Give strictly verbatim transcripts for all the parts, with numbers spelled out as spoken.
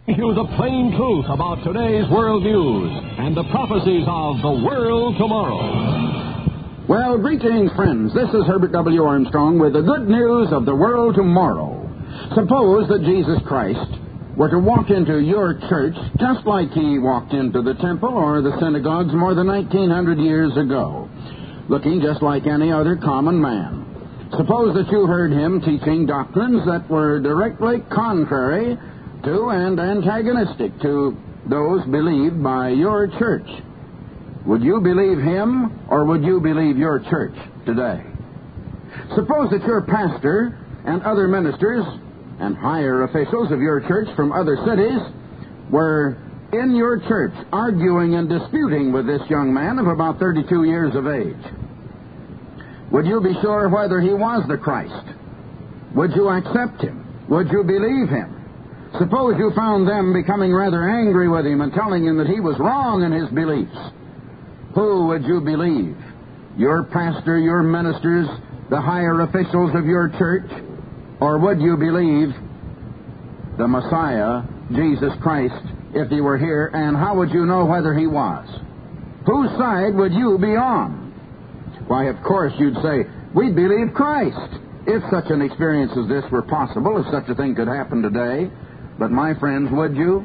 You the plain truth about today's world news and the prophecies of the world tomorrow. Well, greetings, friends. This is Herbert W. Armstrong with the good news of the world tomorrow. Suppose that Jesus Christ were to walk into your church just like he walked into the temple or the synagogues more than nineteen hundred years ago, looking just like any other common man. Suppose that you heard him teaching doctrines that were directly contrary to and antagonistic to those believed by your church. Would you believe him or would you believe your church today? Suppose that your pastor and other ministers and higher officials of your church from other cities were in your church arguing and disputing with this young man of about thirty-two years of age. Would you be sure whether he was the Christ? Would you accept him? Would you believe him? Suppose you found them becoming rather angry with him and telling him that he was wrong in his beliefs. Who would you believe? Your pastor, your ministers, the higher officials of your church? Or would you believe the Messiah, Jesus Christ, if he were here? And how would you know whether he was? Whose side would you be on? Why, of course, you'd say, we believe Christ. If such an experience as this were possible, if such a thing could happen today. But my friends, would you?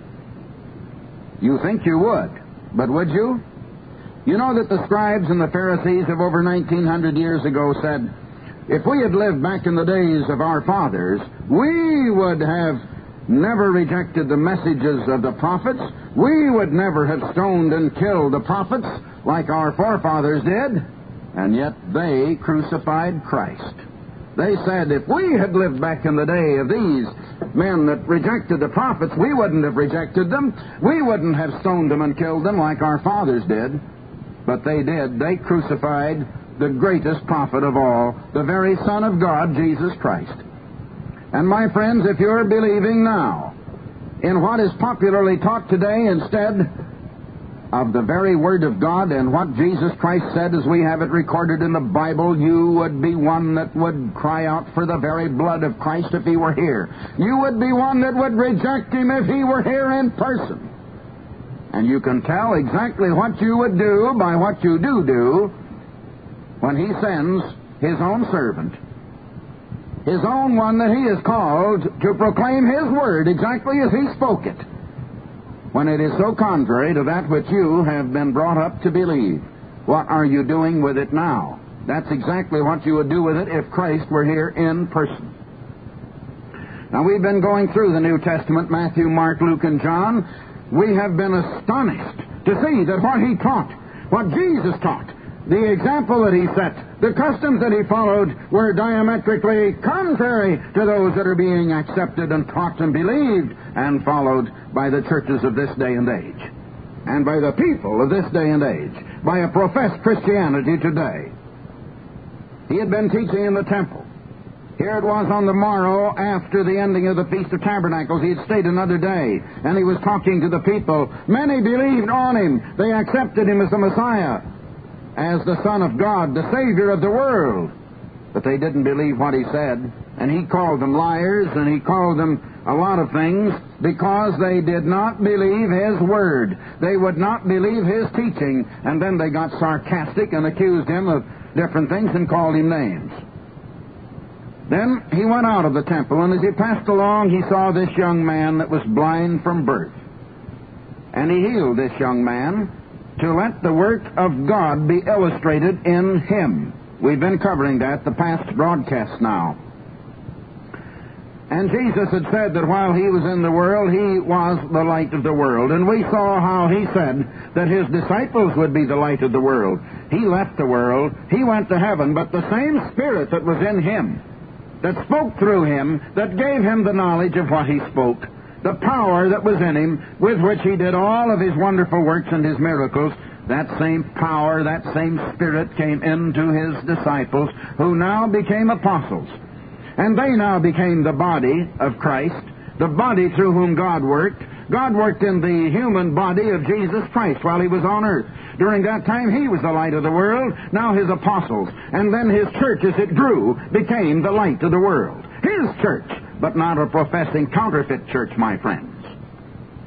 You think you would, but would you? You know that the scribes and the Pharisees of over nineteen hundred years ago said, if we had lived back in the days of our fathers, we would have never rejected the messages of the prophets. We would never have stoned and killed the prophets like our forefathers did. And yet they crucified Christ. They said, if we had lived back in the day of these men that rejected the prophets, we wouldn't have rejected them. We wouldn't have stoned them and killed them like our fathers did. But they did. They crucified the greatest prophet of all, the very Son of God, Jesus Christ. And my friends, if you're believing now in what is popularly taught today instead of the very Word of God and what Jesus Christ said as we have it recorded in the Bible, you would be one that would cry out for the very blood of Christ if he were here. You would be one that would reject him if he were here in person. And you can tell exactly what you would do by what you do do when he sends his own servant, his own one that he has called to proclaim his word exactly as he spoke it, when it is so contrary to that which you have been brought up to believe. What are you doing with it now? That's exactly what you would do with it if Christ were here in person. Now, we've been going through the New Testament, Matthew, Mark, Luke, and John. We have been astonished to see that what he taught, what Jesus taught, the example that he set, the customs that he followed were diametrically contrary to those that are being accepted and taught and believed and followed by the churches of this day and age, and by the people of this day and age, by a professed Christianity today. He had been teaching in the temple. Here it was on the morrow after the ending of the Feast of Tabernacles. He had stayed another day, and he was talking to the people. Many believed on him. They accepted him as the Messiah, as the Son of God, the Savior of the world. But they didn't believe what he said. And he called them liars, and he called them a lot of things because they did not believe his word. They would not believe his teaching. And then they got sarcastic and accused him of different things and called him names. Then he went out of the temple, and as he passed along, he saw this young man that was blind from birth. And he healed this young man to let the work of God be illustrated in him. We've been covering that the past broadcast now. And Jesus had said that while he was in the world, he was the light of the world. And we saw how he said that his disciples would be the light of the world. He left the world, he went to heaven, but the same Spirit that was in him, that spoke through him, that gave him the knowledge of what he spoke, the power that was in him, with which he did all of his wonderful works and his miracles, that same power, that same Spirit came into his disciples, who now became apostles. And they now became the body of Christ, the body through whom God worked. God worked in the human body of Jesus Christ while he was on earth. During that time, he was the light of the world, now his apostles. And then his church, as it grew, became the light of the world. His church, but not a professing counterfeit church, my friends.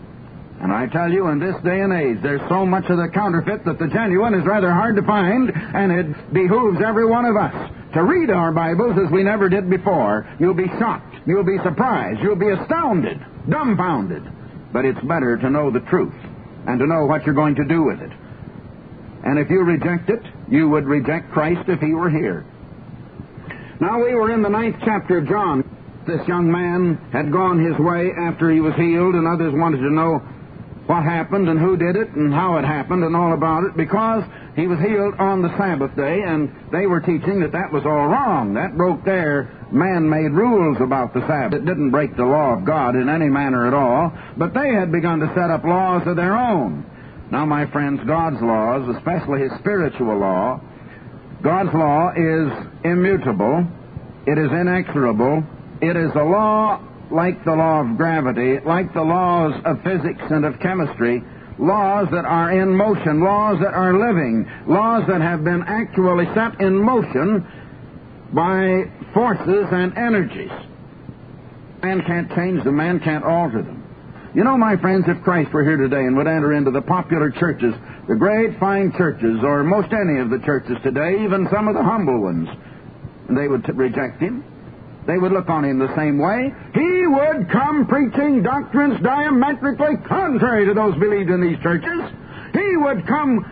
And I tell you, in this day and age, there's so much of the counterfeit that the genuine is rather hard to find, and it behooves every one of us to read our Bibles as we never did before. You'll be shocked. You'll be surprised. You'll be astounded, dumbfounded. But it's better to know the truth and to know what you're going to do with it. And if you reject it, you would reject Christ if he were here. Now, we were in the ninth chapter of John. This young man had gone his way after he was healed, and others wanted to know what happened and who did it and how it happened and all about it, because he was healed on the Sabbath day, and they were teaching that that was all wrong. That broke their man-made rules about the Sabbath. It didn't break the law of God in any manner at all, but they had begun to set up laws of their own. Now, my friends, God's laws, especially his spiritual law, God's law is immutable. It is inexorable. It is a law like the law of gravity, like the laws of physics and of chemistry, laws that are in motion, laws that are living, laws that have been actually set in motion by forces and energies. Man can't change them, man can't alter them. You know, my friends, if Christ were here today and would enter into the popular churches, the great fine churches, or most any of the churches today, even some of the humble ones, they would t- reject him. They would look on him the same way. He would come preaching doctrines diametrically contrary to those believed in these churches. He would come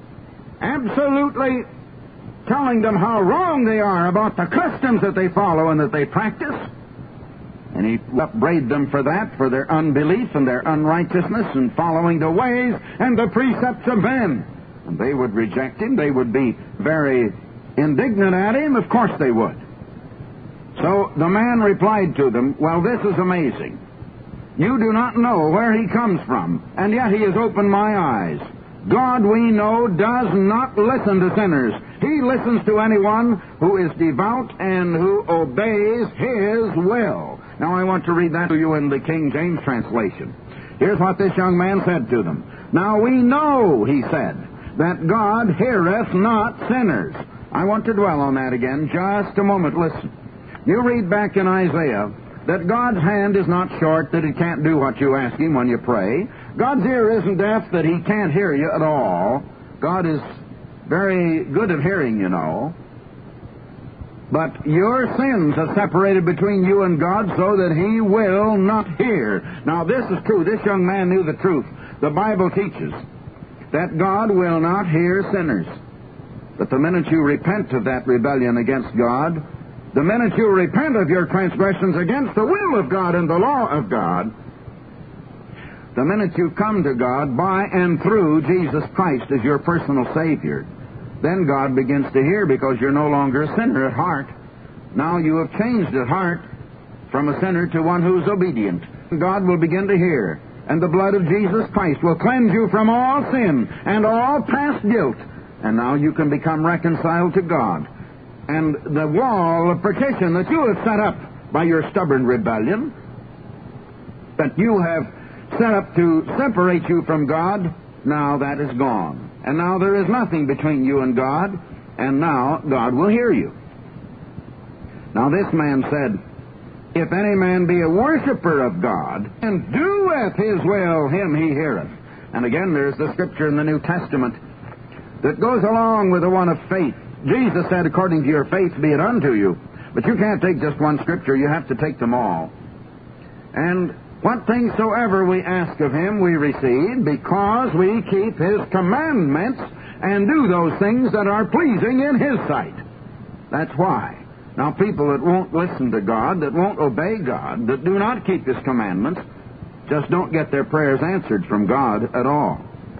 absolutely telling them how wrong they are about the customs that they follow and that they practice. And he upbraid them for that, for their unbelief and their unrighteousness and following the ways and the precepts of men. And they would reject him. They would be very indignant at him. Of course they would. So the man replied to them, well, this is amazing. You do not know where he comes from, and yet he has opened my eyes. God, we know, does not listen to sinners. He listens to anyone who is devout and who obeys his will. Now, I want to read that to you in the King James translation. Here's what this young man said to them. Now, we know, he said, that God heareth not sinners. I want to dwell on that again just a moment. Listen. You read back in Isaiah that God's hand is not short, that he can't do what you ask him when you pray. God's ear isn't deaf, that he can't hear you at all. God is very good at hearing, you know. But your sins have separated between you and God so that he will not hear. Now, this is true. This young man knew the truth. The Bible teaches that God will not hear sinners. But the minute you repent of that rebellion against God, the minute you repent of your transgressions against the will of God and the law of God, the minute you come to God by and through Jesus Christ as your personal Savior, then God begins to hear, because you're no longer a sinner at heart. Now you have changed at heart from a sinner to one who's obedient. God will begin to hear, and the blood of Jesus Christ will cleanse you from all sin and all past guilt. And now you can become reconciled to God. And the wall of partition that you have set up by your stubborn rebellion, that you have set up to separate you from God, now that is gone. And now there is nothing between you and God, and now God will hear you. Now this man said, if any man be a worshiper of God, and doeth his will, him he heareth. And again, there's the scripture in the New Testament that goes along with the one of faith. Jesus said, according to your faith be it unto you. But you can't take just one scripture. You have to take them all. And what things soever we ask of him we receive, because we keep his commandments and do those things that are pleasing in his sight. That's why. Now, people that won't listen to God, that won't obey God, that do not keep his commandments, just don't get their prayers answered from God at all.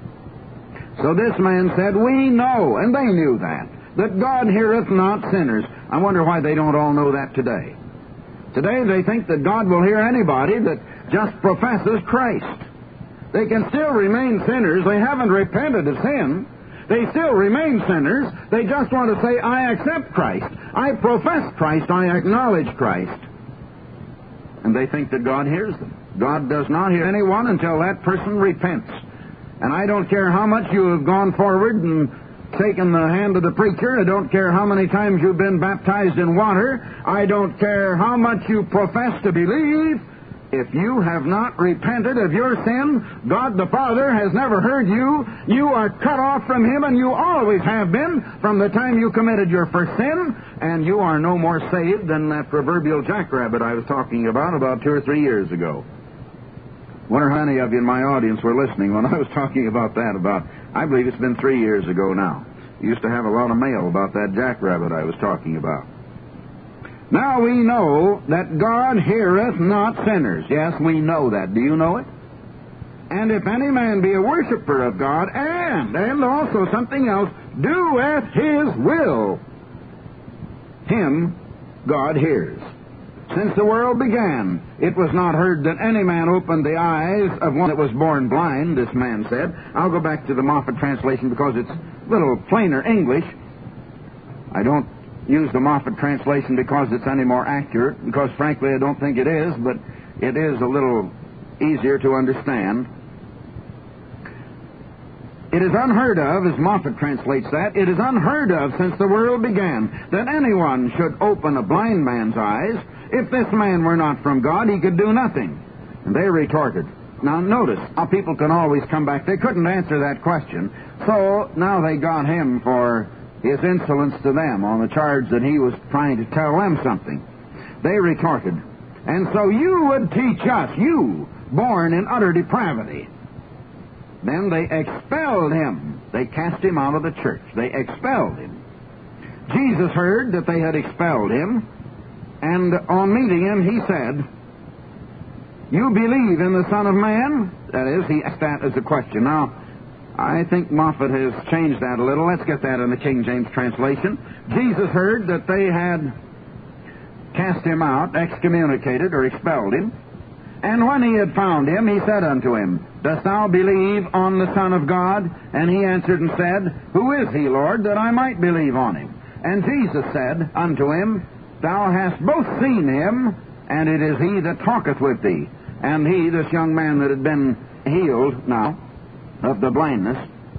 So this man said, we know, and they knew that, that God heareth not sinners. I wonder why they don't all know that today. Today they think that God will hear anybody that just professes Christ. They can still remain sinners. They haven't repented of sin. They still remain sinners. They just want to say, I accept Christ. I profess Christ. I acknowledge Christ. And they think that God hears them. God does not hear anyone until that person repents. And I don't care how much you have gone forward and taken the hand of the preacher. I don't care how many times you've been baptized in water. I don't care how much you profess to believe. If you have not repented of your sin, God the Father has never heard you. You are cut off from Him, and you always have been from the time you committed your first sin, and you are no more saved than that proverbial jackrabbit I was talking about about two or three years ago. Wonder how many of you in my audience were listening when I was talking about that about, I believe it's been three years ago now. I used to have a lot of mail about that jackrabbit I was talking about. Now we know that God heareth not sinners. Yes, we know that. Do you know it? And if any man be a worshiper of God, and, and also something else, doeth His will, him God hears. Since the world began, it was not heard that any man opened the eyes of one that was born blind, this man said. I'll go back to the Moffat translation because it's a little plainer English. I don't use the Moffat translation because it's any more accurate, because frankly I don't think it is, but it is a little easier to understand. It is unheard of, as Moffat translates that, it is unheard of since the world began that anyone should open a blind man's eyes. If this man were not from God, he could do nothing. And they retorted. Now notice how people can always come back. They couldn't answer that question, so now they got him for his insolence to them on the charge that he was trying to tell them something. They retorted, and so you would teach us, you, born in utter depravity. Then they expelled him. They cast him out of the church. They expelled him. Jesus heard that they had expelled him, and on meeting him, he said, you believe in the Son of Man? That is, he asked that as a question. Now, I think Moffat has changed that a little. Let's get that in the King James translation. Jesus heard that they had cast him out, excommunicated or expelled him. And when he had found him, he said unto him, dost thou believe on the Son of God? And he answered and said, who is he, Lord, that I might believe on him? And Jesus said unto him, thou hast both seen him, and it is he that talketh with thee. And he, this young man that had been healed now of the blindness,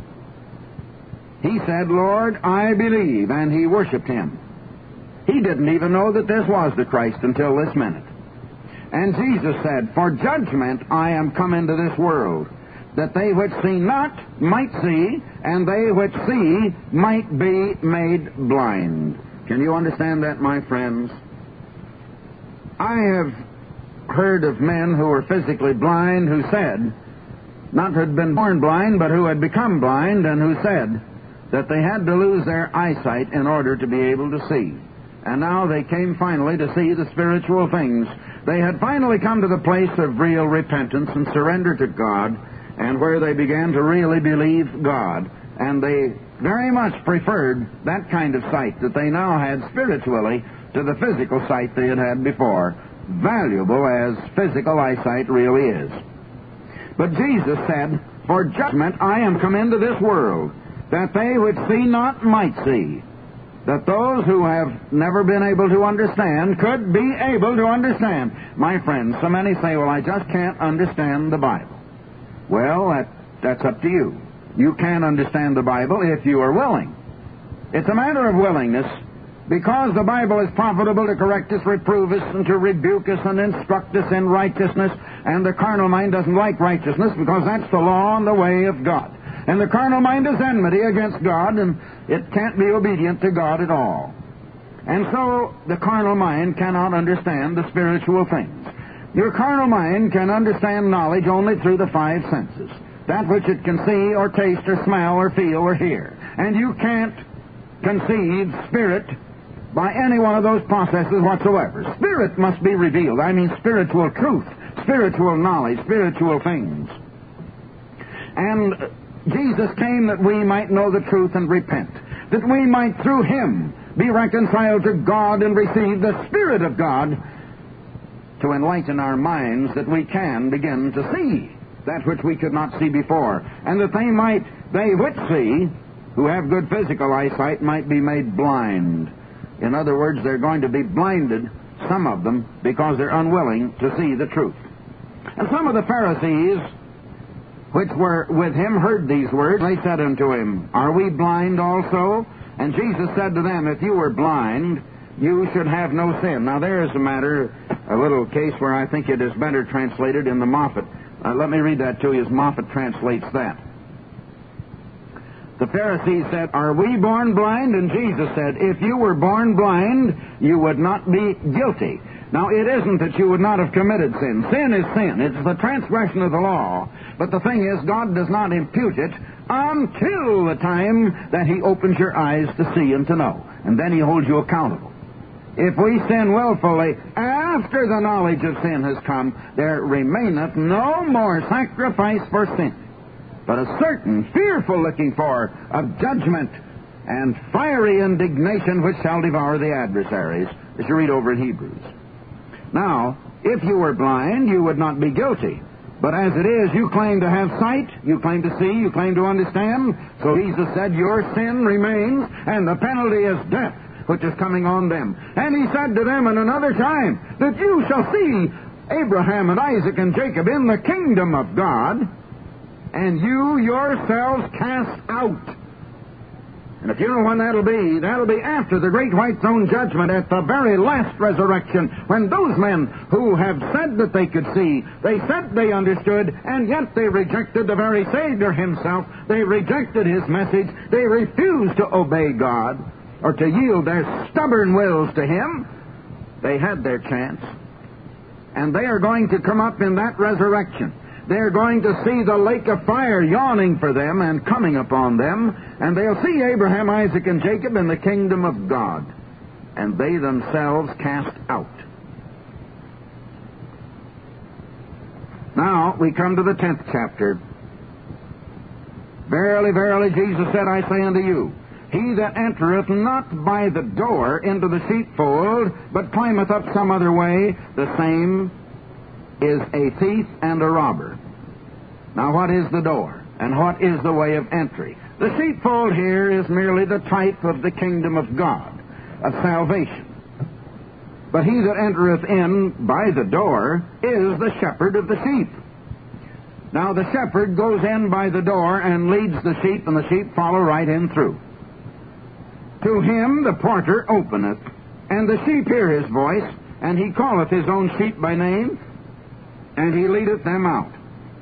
he said, Lord, I believe, and he worshipped him. He didn't even know that this was the Christ until this minute. And Jesus said, for judgment I am come into this world, that they which see not might see, and they which see might be made blind. Can you understand that, my friends? I have heard of men who were physically blind who said, not had been born blind, but who had become blind, and who said that they had to lose their eyesight in order to be able to see. And now they came finally to see the spiritual things. They had finally come to the place of real repentance and surrender to God, and where they began to really believe God. And they very much preferred that kind of sight that they now had spiritually to the physical sight they had had before, valuable as physical eyesight really is. But Jesus said, for judgment I am come into this world, that they which see not might see, that those who have never been able to understand could be able to understand. My friends, so many say, well, I just can't understand the Bible. Well, that, that's up to you. You can understand the Bible if you are willing. It's a matter of willingness, because the Bible is profitable to correct us, reprove us, and to rebuke us and instruct us in righteousness, and the carnal mind doesn't like righteousness because that's the law and the way of God. And the carnal mind is enmity against God, and it can't be obedient to God at all. And so the carnal mind cannot understand the spiritual things. Your carnal mind can understand knowledge only through the five senses, that which it can see or taste or smell or feel or hear. And you can't conceive spirit by any one of those processes whatsoever. Spirit must be revealed. I mean spiritual truth, spiritual knowledge, spiritual things. And Jesus came that we might know the truth and repent, that we might through Him be reconciled to God and receive the Spirit of God to enlighten our minds, that we can begin to see that which we could not see before, and that they might, they which see, who have good physical eyesight, might be made blind. In other words, they're going to be blinded, some of them, because they're unwilling to see the truth. And some of the Pharisees which were with him heard these words. They said unto him, are we blind also? And Jesus said to them, if you were blind, you should have no sin. Now there is a matter a little case where I think it is better translated in the Moffat. Uh, let me read that to you as Moffat translates that. The Pharisees said, "Are we born blind?" And Jesus said, "If you were born blind, you would not be guilty." Now, it isn't that you would not have committed sin. Sin is sin. It's the transgression of the law. But the thing is, God does not impute it until the time that He opens your eyes to see and to know. And then He holds you accountable. If we sin willfully after the knowledge of sin has come, there remaineth no more sacrifice for sin, but a certain fearful looking for of judgment and fiery indignation which shall devour the adversaries, as you read over in Hebrews. Now, if you were blind, you would not be guilty. But as it is, you claim to have sight, you claim to see, you claim to understand. So Jesus said, your sin remains, and the penalty is death, which is coming on them. And He said to them in another time, that you shall see Abraham and Isaac and Jacob in the kingdom of God, and you yourselves cast out. And if you know when that'll be, that'll be after the great white throne judgment, at the very last resurrection, when those men who have said that they could see, they said they understood, and yet they rejected the very Savior Himself. They rejected His message. They refused to obey God or to yield their stubborn wills to Him. They had their chance. And they are going to come up in that resurrection. They're going to see the lake of fire yawning for them and coming upon them, and they'll see Abraham, Isaac, and Jacob in the kingdom of God, and they themselves cast out. Now, we come to the tenth chapter. Verily, verily, Jesus said, I say unto you, he that entereth not by the door into the sheepfold, but climbeth up some other way, the same is a thief and a robber. Now, what is the door? And what is the way of entry? The sheepfold here is merely the type of the kingdom of God, of salvation. But he that entereth in by the door is the shepherd of the sheep. Now, the shepherd goes in by the door and leads the sheep, and the sheep follow right in through. To him the porter openeth, and the sheep hear his voice, and he calleth his own sheep by name, and he leadeth them out.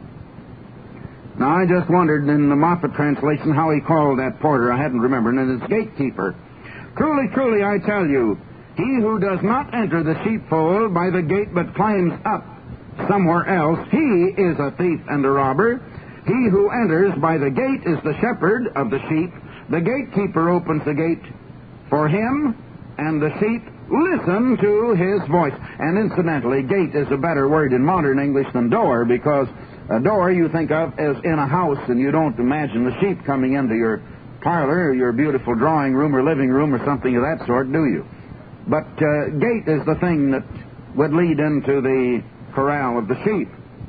Now, I just wondered in the Moffat translation how he called that porter. I hadn't remembered, and it's gatekeeper. Truly, truly, I tell you, he who does not enter the sheepfold by the gate, but climbs up somewhere else, he is a thief and a robber. He who enters by the gate is the shepherd of the sheep. The gatekeeper opens the gate for him, and the sheep listen to his voice. And incidentally, gate is a better word in modern English than door, because a door you think of as in a house, and you don't imagine the sheep coming into your parlor or your beautiful drawing room or living room or something of that sort, do you? But uh, gate is the thing that would lead into the corral of the sheep.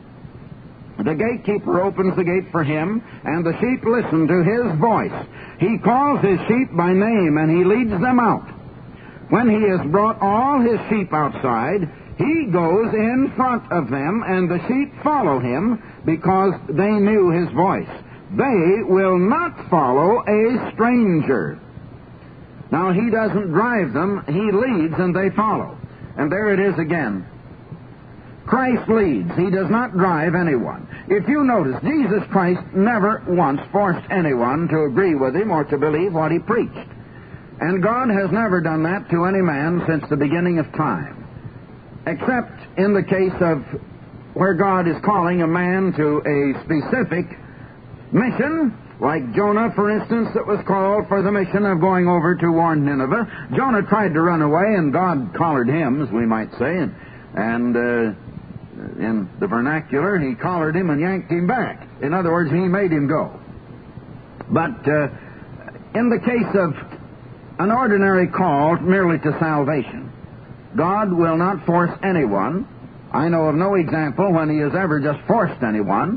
The gatekeeper opens the gate for him, and the sheep listen to his voice. He calls his sheep by name, and he leads them out. When he has brought all his sheep outside, he goes in front of them, and the sheep follow him because they knew his voice. They will not follow a stranger. Now, he doesn't drive them, he leads, and they follow. And there it is again. Christ leads. He does not drive anyone. If you notice, Jesus Christ never once forced anyone to agree with him or to believe what he preached. And God has never done that to any man since the beginning of time, except in the case of where God is calling a man to a specific mission, like Jonah, for instance, that was called for the mission of going over to warn Nineveh. Jonah tried to run away, and God collared him, as we might say, and, and uh, in the vernacular, he collared him and yanked him back. In other words, he made him go. But uh, in the case of an ordinary call merely to salvation, God will not force anyone. I know of no example when he has ever just forced anyone.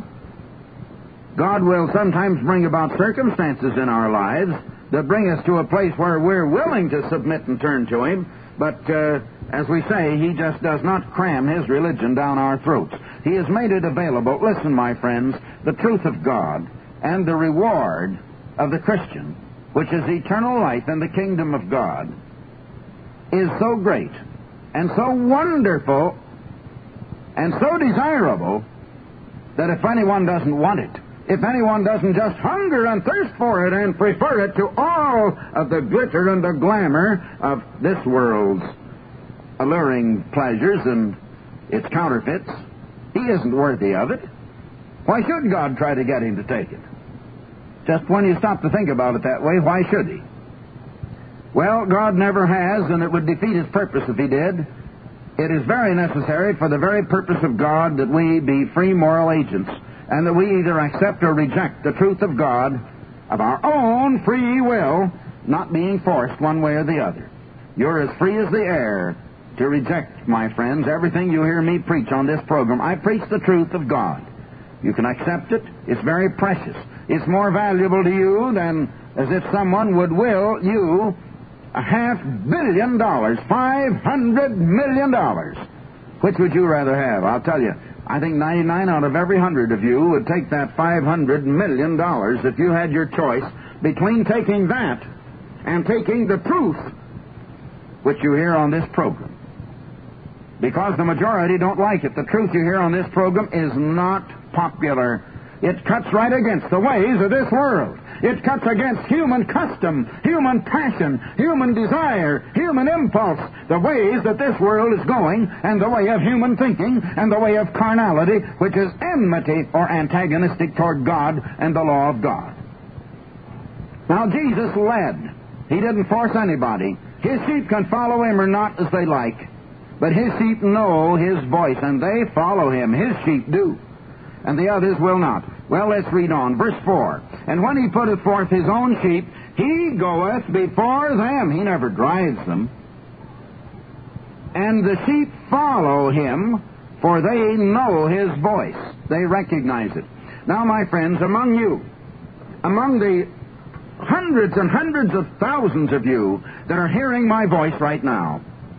God will sometimes bring about circumstances in our lives that bring us to a place where we're willing to submit and turn to him, but uh, as we say, he just does not cram his religion down our throats. He has made it available. Listen, my friends, the truth of God and the reward of the Christian, which is eternal life in the kingdom of God, is so great and so wonderful and so desirable that if anyone doesn't want it, if anyone doesn't just hunger and thirst for it and prefer it to all of the glitter and the glamour of this world's alluring pleasures and its counterfeits, he isn't worthy of it. Why should God try to get him to take it? Just when you stop to think about it that way, why should he? Well, God never has, and it would defeat his purpose if he did. It is very necessary for the very purpose of God that we be free moral agents, and that we either accept or reject the truth of God of our own free will, not being forced one way or the other. You're as free as the air to reject, my friends, everything you hear me preach on this program. I preach the truth of God. You can accept it. It's very precious. It's more valuable to you than as if someone would will you a half billion dollars, five hundred million dollars. Which would you rather have? I'll tell you, I think ninety-nine out of every hundred of you would take that five hundred million dollars if you had your choice between taking that and taking the truth which you hear on this program. Because the majority don't like it. The truth you hear on this program is not popular. It cuts right against the ways of this world. It cuts against human custom, human passion, human desire, human impulse, the ways that this world is going, and the way of human thinking, and the way of carnality, which is enmity or antagonistic toward God and the law of God. Now, Jesus led. He didn't force anybody. His sheep can follow him or not as they like, but his sheep know his voice, and they follow him. His sheep do, and the others will not. Well, let's read on. Verse four. And when he putteth forth his own sheep, he goeth before them. He never drives them. And the sheep follow him, for they know his voice. They recognize it. Now, my friends, among you, among the hundreds and hundreds of thousands of you that are hearing my voice right now,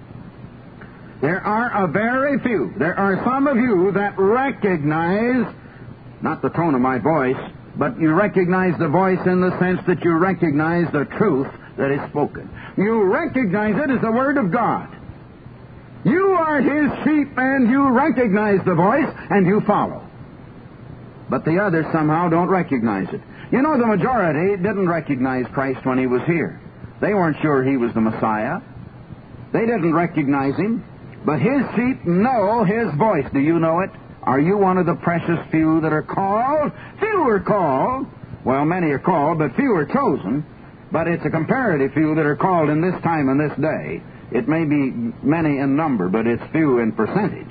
there are a very few, there are some of you that recognize, not the tone of my voice, but you recognize the voice in the sense that you recognize the truth that is spoken. You recognize it as the Word of God. You are his sheep, and you recognize the voice, and you follow. But the others somehow don't recognize it. You know, the majority didn't recognize Christ when he was here. They weren't sure he was the Messiah. They didn't recognize him. But his sheep know his voice. Do you know it? Are you one of the precious few that are called? Few are called. Well, many are called, but few are chosen. But it's a comparative few that are called in this time and this day. It may be many in number, but it's few in percentage.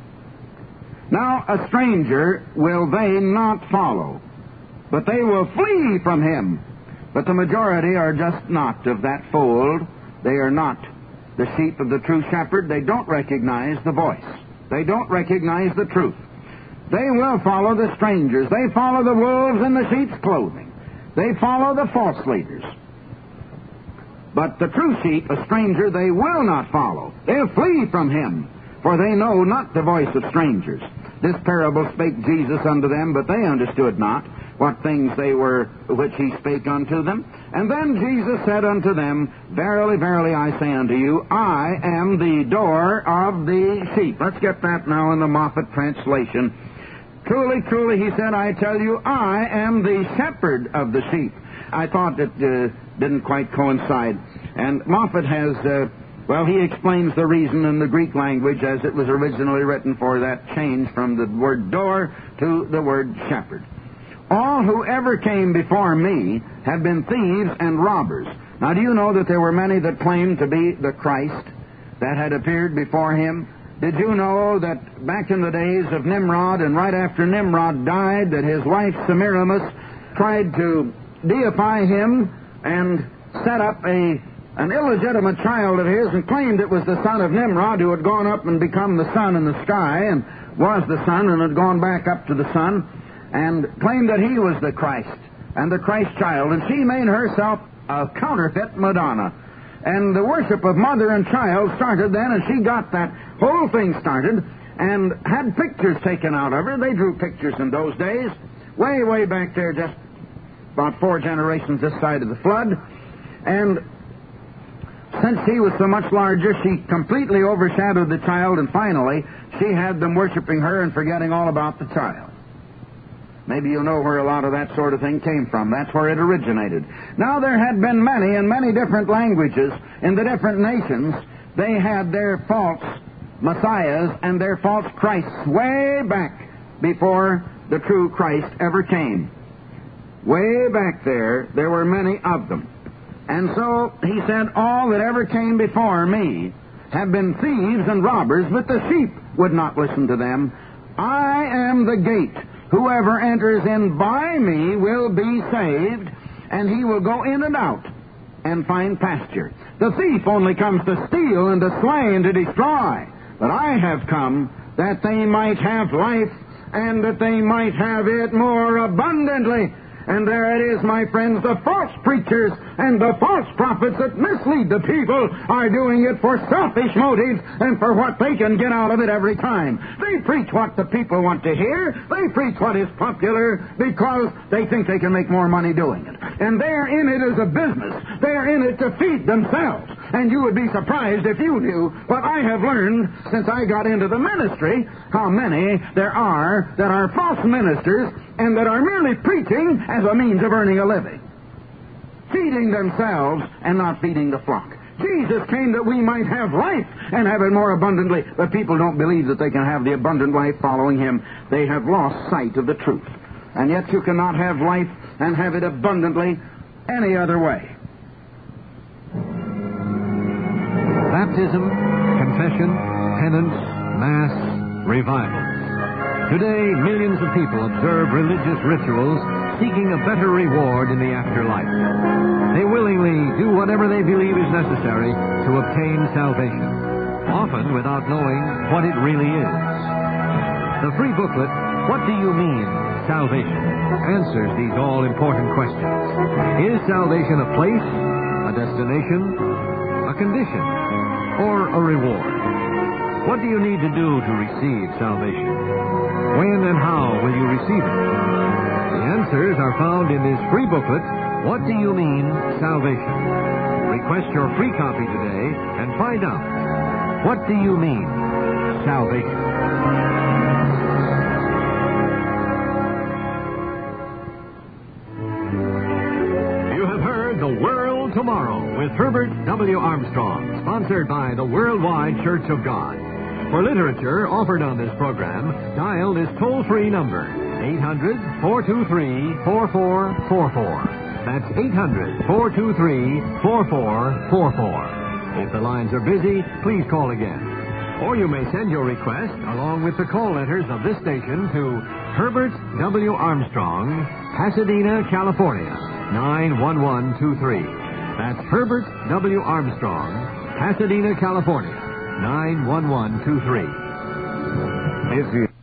Now, a stranger will they not follow, but they will flee from him. But the majority are just not of that fold. They are not the sheep of the true shepherd. They don't recognize the voice. They don't recognize the truth. They will follow the strangers. They follow the wolves in the sheep's clothing. They follow the false leaders. But the true sheep, a stranger, they will not follow. They'll flee from him, for they know not the voice of strangers. This parable spake Jesus unto them, but they understood not what things they were which he spake unto them. And then Jesus said unto them, Verily, verily, I say unto you, I am the door of the sheep. Let's get that now in the Moffat translation. Truly, truly, he said, I tell you, I am the shepherd of the sheep. I thought it uh, didn't quite coincide. And Moffat has, uh, well, he explains the reason in the Greek language as it was originally written for that change from the word door to the word shepherd. All who ever came before me have been thieves and robbers. Now, do you know that there were many that claimed to be the Christ that had appeared before him? Did you know that back in the days of Nimrod and right after Nimrod died, that his wife Semiramis tried to deify him and set up a an illegitimate child of his and claimed it was the son of Nimrod, who had gone up and become the sun in the sky and was the sun and had gone back up to the sun, and claimed that he was the Christ and the Christ child, and she made herself a counterfeit Madonna. And the worship of mother and child started then, and she got that whole thing started and had pictures taken out of her. They drew pictures in those days, way, way back there, just about four generations this side of the flood, and since she was so much larger, she completely overshadowed the child, and finally, she had them worshiping her and forgetting all about the child. Maybe you'll know where a lot of that sort of thing came from. That's where it originated. Now, there had been many and many different languages in the different nations. They had their false messiahs and their false Christs way back before the true Christ ever came. Way back there, there were many of them. And so he said, all that ever came before me have been thieves and robbers, but the sheep would not listen to them. I am the gate. Whoever enters in by me will be saved, and he will go in and out and find pasture. The thief only comes to steal and to slay and to destroy. But I have come that they might have life, and that they might have it more abundantly. And there it is, my friends, the false preachers and the false prophets that mislead the people are doing it for selfish motives and for what they can get out of it every time. They preach what the people want to hear. They preach what is popular because they think they can make more money doing it. And they're in it as a business. They're in it to feed themselves. And you would be surprised if you knew what I have learned since I got into the ministry, how many there are that are false ministers and that are merely preaching as a means of earning a living, feeding themselves and not feeding the flock. Jesus came that we might have life and have it more abundantly, but people don't believe that they can have the abundant life following Him. They have lost sight of the truth. And yet you cannot have life and have it abundantly any other way. Baptism, confession, penance, mass, revivals. Today, millions of people observe religious rituals seeking a better reward in the afterlife. They willingly do whatever they believe is necessary to obtain salvation, often without knowing what it really is. The free booklet, What Do You Mean, Salvation, answers these all-important questions. Is salvation a place, a destination, a condition, or a reward? What do you need to do to receive salvation? When and how will you receive it? The answers are found in this free booklet, What Do You Mean, Salvation? Request your free copy today and find out, what do you mean, salvation? You have heard The World Tomorrow with Herbert W. Armstrong, sponsored by the Worldwide Church of God. For literature offered on this program, dial this toll-free number, eight hundred, four two three, four four four four. That's eight hundred, four two three, four four four four. If the lines are busy, please call again. Or you may send your request, along with the call letters of this station, to Herbert W. Armstrong, Pasadena, California, nine one one two three. That's Herbert W. Armstrong, Pasadena, California, nine one one two three. If you